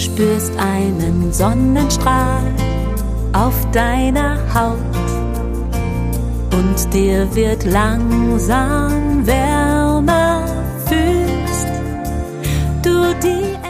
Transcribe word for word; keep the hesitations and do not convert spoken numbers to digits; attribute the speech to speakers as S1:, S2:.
S1: spürst einen Sonnenstrahl auf deiner Haut und dir wird langsam wärmer, fühlst du die